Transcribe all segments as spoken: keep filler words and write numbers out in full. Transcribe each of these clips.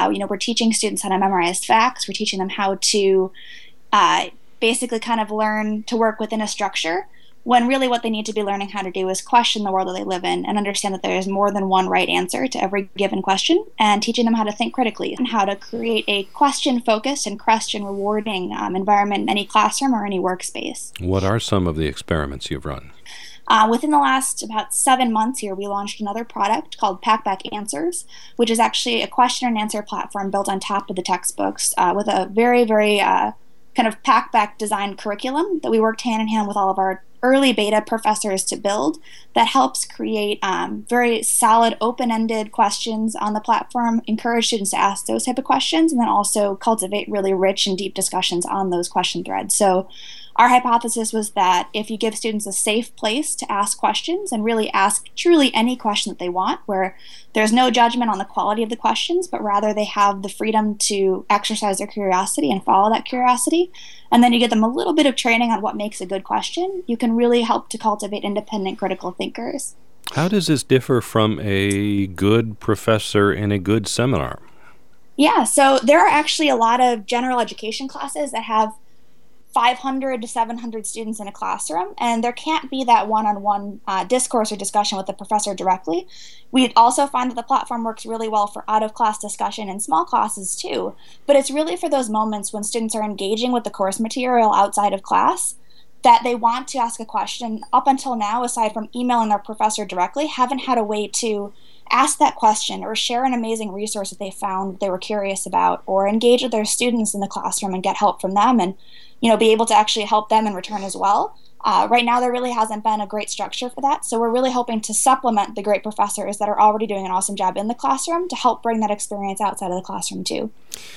uh, you know, we're teaching students how to memorize facts. We're teaching them how to uh, basically kind of learn to work within a structure, when really what they need to be learning how to do is question the world that they live in and understand that there is more than one right answer to every given question, and teaching them how to think critically and how to create a question-focused and question-rewarding um, environment in any classroom or any workspace. What are some of the experiments you've run? Uh, within the last about seven months here, we launched another product called Packback Answers, which is actually a question and answer platform built on top of the textbooks uh, with a very, very uh, kind of packback designed curriculum that we worked hand in hand with all of our early beta professors to build, that helps create um, very solid open-ended questions on the platform, encourage students to ask those type of questions, and then also cultivate really rich and deep discussions on those question threads. So our hypothesis was that if you give students a safe place to ask questions and really ask truly any question that they want, where there's no judgment on the quality of the questions, but rather they have the freedom to exercise their curiosity and follow that curiosity, and then you give them a little bit of training on what makes a good question, you can really help to cultivate independent critical thinkers. How does this differ from a good professor in a good seminar? Yeah, so there are actually a lot of general education classes that have five hundred to seven hundred students in a classroom, and there can't be that one-on-one uh, discourse or discussion with the professor directly. We also find that the platform works really well for out-of-class discussion in small classes too, but it's really for those moments when students are engaging with the course material outside of class that they want to ask a question. Up until now, aside from emailing their professor directly, haven't had a way to ask that question or share an amazing resource that they found they were curious about, or engage with their students in the classroom and get help from them, and you know, be able to actually help them in return as well. Uh, right now, there really hasn't been a great structure for that, so we're really hoping to supplement the great professors that are already doing an awesome job in the classroom to help bring that experience outside of the classroom too.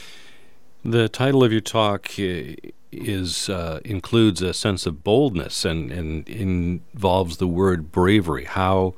The title of your talk is uh, includes a sense of boldness and, and involves the word bravery. How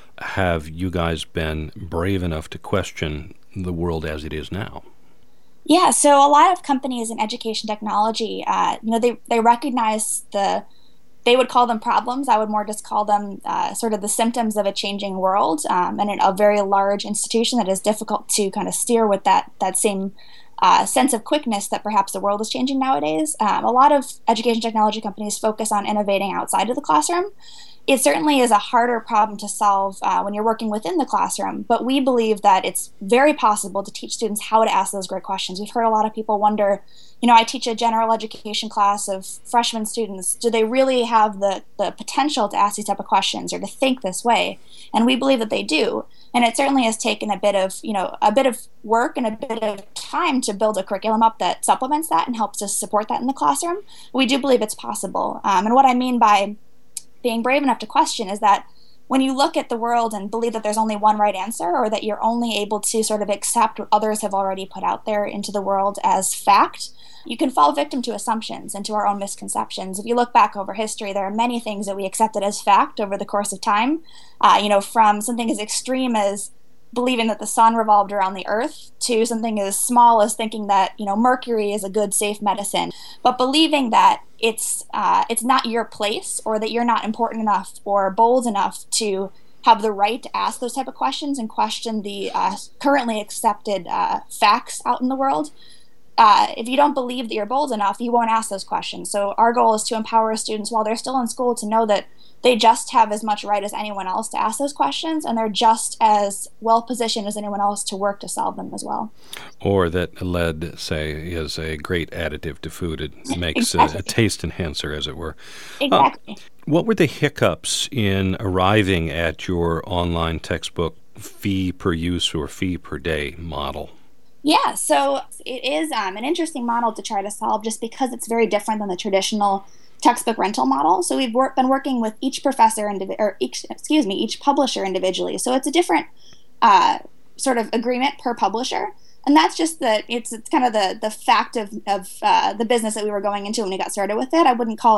have you guys been brave enough to question the world as it is now? Yeah, so a lot of companies in education technology, uh, you know, they, they recognize the, they would call them problems. I would more just call them uh, sort of the symptoms of a changing world, um, and in a very large institution that is difficult to kind of steer with that, that same uh, sense of quickness that perhaps the world is changing nowadays. Um, a lot of education technology companies focus on innovating outside of the classroom. It certainly is a harder problem to solve uh, when you're working within the classroom, but we believe that it's very possible to teach students how to ask those great questions. We've heard a lot of people wonder, you know, I teach a general education class of freshman students. Do they really have the, the potential to ask these type of questions or to think this way? And we believe that they do. And it certainly has taken a bit of, you know, a bit of work and a bit of time to build a curriculum up that supplements that and helps us support that in the classroom. We do believe it's possible. Um, and what I mean by being brave enough to question is that when you look at the world and believe that there's only one right answer, or that you're only able to sort of accept what others have already put out there into the world as fact, you can fall victim to assumptions and to our own misconceptions. If you look back over history, there are many things that we accepted as fact over the course of time, uh, you know, from something as extreme as believing that the sun revolved around the earth to something as small as thinking that, you know, mercury is a good, safe medicine. But believing that it's uh, it's not your place, or that you're not important enough or bold enough to have the right to ask those type of questions and question the uh, currently accepted uh, facts out in the world. Uh, if you don't believe that you're bold enough, you won't ask those questions. So our goal is to empower students while they're still in school to know that they just have as much right as anyone else to ask those questions, and they're just as well positioned as anyone else to work to solve them as well. Or that lead, say, is a great additive to food. It makes Exactly. a, a taste enhancer, as it were. Exactly. Uh, what were the hiccups in arriving at your online textbook fee per use or fee per day model? Yeah, so it is um, an interesting model to try to solve, just because it's very different than the traditional textbook rental model. So we've wor- been working with each professor, indivi- or each, excuse me, each publisher individually. So it's a different uh, sort of agreement per publisher. And that's just the, it's, it's kind of the, the fact of, of uh, the business that we were going into when we got started with it. I wouldn't call it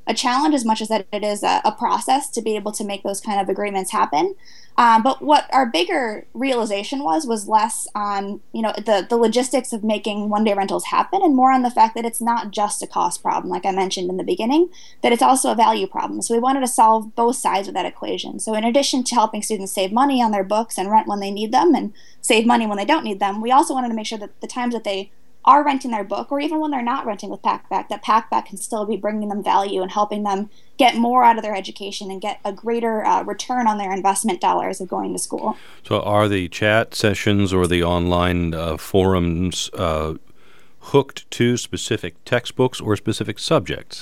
a challenge as much as that it is a, a process to be able to make those kind of agreements happen. Um, but what our bigger realization was was less on, you know, the the logistics of making one day rentals happen, and more on the fact that it's not just a cost problem, like I mentioned in the beginning, that it's also a value problem. So we wanted to solve both sides of that equation. So in addition to helping students save money on their books and rent when they need them, and save money when they don't need them, we also wanted to make sure that the times that they are renting their book, or even when they're not renting with PackBack, that PackBack can still be bringing them value and helping them get more out of their education and get a greater uh, return on their investment dollars of going to school. So are the chat sessions or the online uh, forums uh, hooked to specific textbooks or specific subjects?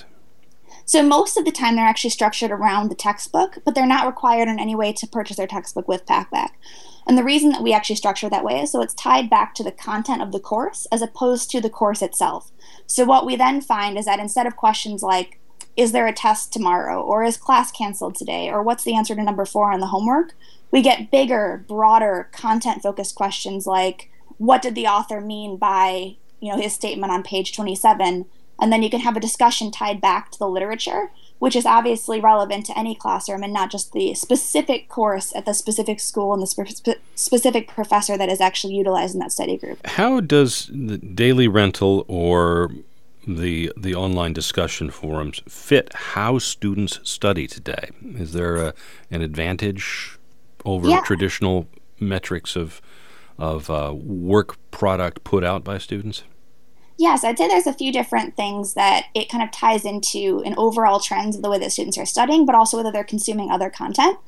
So most of the time they're actually structured around the textbook, but they're not required in any way to purchase their textbook with PackBack. And the reason that we actually structure that way is so it's tied back to the content of the course as opposed to the course itself. So what we then find is that instead of questions like, is there a test tomorrow, or is class canceled today, or what's the answer to number four on the homework, we get bigger, broader, content-focused questions like, what did the author mean by, you know, his statement on page twenty-seven? And then you can have a discussion tied back to the literature, which is obviously relevant to any classroom and not just the specific course at the specific school and the spe- specific professor that is actually utilized in that study group. How does the daily rental or the the online discussion forums fit how students study today? Is there a, an advantage over Yeah. traditional metrics of of uh, work product put out by students? Yes, I'd say there's a few different things that it kind of ties into an overall trends of the way that students are studying, but also whether they're consuming other content.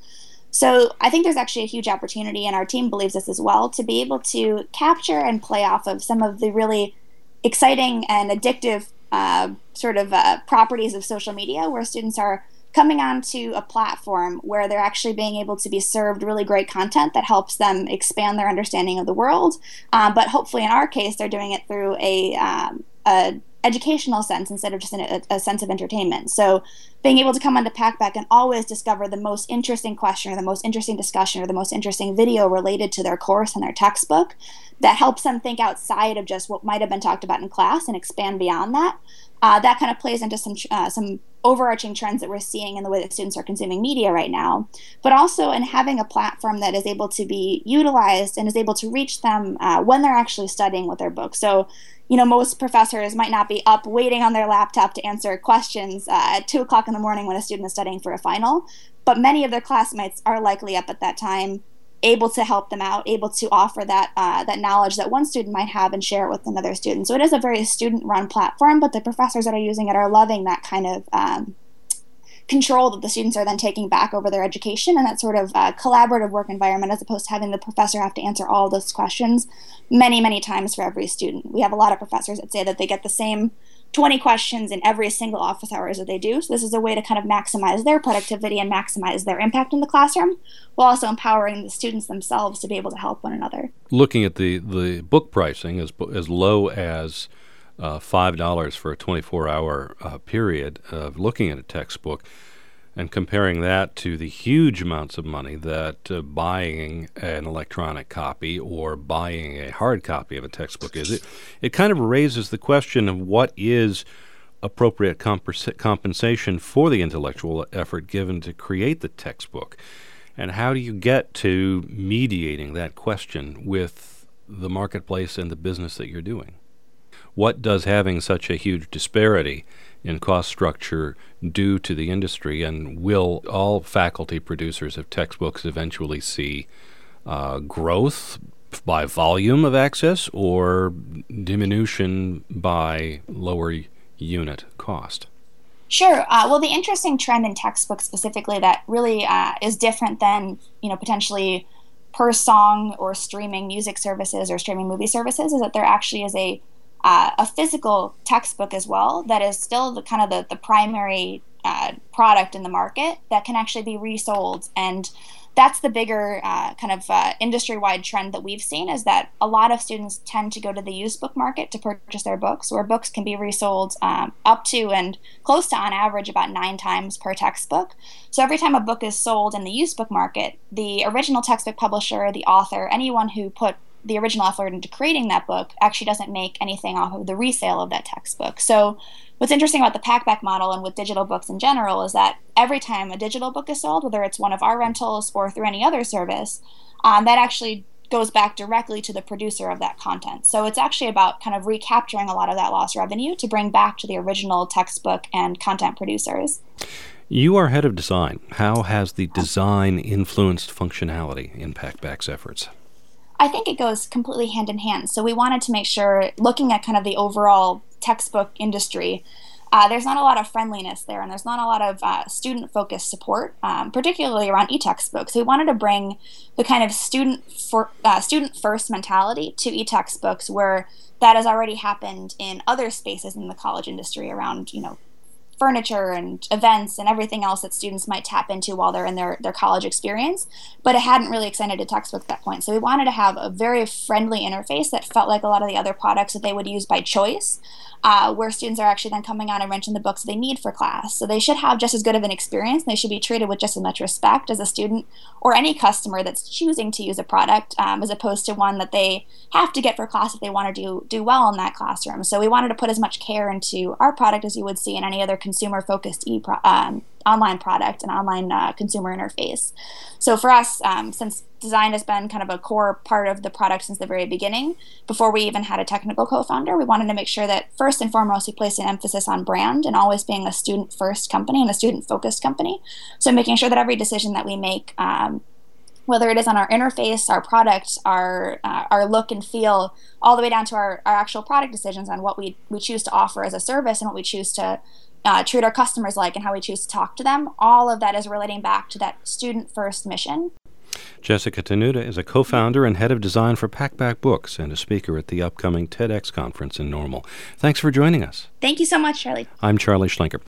So I think there's actually a huge opportunity, and our team believes this as well, to be able to capture and play off of some of the really exciting and addictive uh, sort of uh, properties of social media, where students are coming onto a platform where they're actually being able to be served really great content that helps them expand their understanding of the world. Um, but hopefully in our case, they're doing it through a, um, a educational sense instead of just an, a, a sense of entertainment. So being able to come onto PackBack and always discover the most interesting question or the most interesting discussion or the most interesting video related to their course and their textbook that helps them think outside of just what might have been talked about in class and expand beyond that. Uh, that kind of plays into some uh, some overarching trends that we're seeing in the way that students are consuming media right now, but also in having a platform that is able to be utilized and is able to reach them uh, when they're actually studying with their book. So, you know, most professors might not be up waiting on their laptop to answer questions uh, at two o'clock in the morning when a student is studying for a final, but many of their classmates are likely up at that time, able to help them out, able to offer that uh, that knowledge that one student might have and share it with another student. So it is a very student-run platform, but the professors that are using it are loving that kind of um, control that the students are then taking back over their education and that sort of uh, collaborative work environment, as opposed to having the professor have to answer all those questions many, many times for every student. We have a lot of professors that say that they get the same twenty questions in every single office hours that they do. So this is a way to kind of maximize their productivity and maximize their impact in the classroom, while also empowering the students themselves to be able to help one another. Looking at the, the book pricing as as low as uh, five dollars for a twenty-four hour uh, period of looking at a textbook, and comparing that to the huge amounts of money that uh, buying an electronic copy or buying a hard copy of a textbook is, it, it kind of raises the question of what is appropriate compens- compensation for the intellectual effort given to create the textbook. And how do you get to mediating that question with the marketplace and the business that you're doing? What does having such a huge disparity in cost structure do to the industry, and will all faculty producers of textbooks eventually see uh, growth by volume of access or diminution by lower unit cost? Sure. Uh, well, the interesting trend in textbooks specifically that really uh, is different than, you know, potentially per song or streaming music services or streaming movie services is that there actually is a Uh, a physical textbook as well that is still the kind of the, the primary uh, product in the market that can actually be resold. And that's the bigger uh, kind of uh, industry-wide trend that we've seen, is that a lot of students tend to go to the used book market to purchase their books, where books can be resold um, up to and close to, on average, about nine times per textbook. So every time a book is sold in the used book market, the original textbook publisher, the author, anyone who put the original effort into creating that book actually doesn't make anything off of the resale of that textbook. So what's interesting about the packback model and with digital books in general is that every time a digital book is sold, whether it's one of our rentals or through any other service, um, that actually goes back directly to the producer of that content. So it's actually about kind of recapturing a lot of that lost revenue to bring back to the original textbook and content producers. You are head of design. How has the design influenced functionality in Packback's efforts? I think it goes completely hand in hand. So we wanted to make sure, looking at kind of the overall textbook industry, Uh, there's not a lot of friendliness there, and there's not a lot of uh, student-focused support, um, particularly around e-textbooks. So we wanted to bring the kind of student for, uh, student-first mentality to e-textbooks, where that has already happened in other spaces in the college industry around, you know, furniture and events and everything else that students might tap into while they're in their, their college experience, but it hadn't really extended to textbooks at that point. So we wanted to have a very friendly interface that felt like a lot of the other products that they would use by choice, uh, where students are actually then coming out and renting the books they need for class. So they should have just as good of an experience, and they should be treated with just as much respect as a student or any customer that's choosing to use a product, um, as opposed to one that they have to get for class if they want to do, do well in that classroom. So we wanted to put as much care into our product as you would see in any other consumer-focused e um, online product and online uh, consumer interface. So for us, um, since design has been kind of a core part of the product since the very beginning, before we even had a technical co-founder, we wanted to make sure that first and foremost we placed an emphasis on brand and always being a student-first company and a student-focused company. So making sure that every decision that we make, um, whether it is on our interface, our product, our uh, our look and feel, all the way down to our, our actual product decisions on what we, we choose to offer as a service and what we choose to uh, treat our customers like and how we choose to talk to them, all of that is relating back to that student-first mission. Jessica Tenuta is a co-founder and head of design for Packback Books and a speaker at the upcoming TEDx conference in Normal. Thanks for joining us. Thank you so much, Charlie. I'm Charlie Schlenker.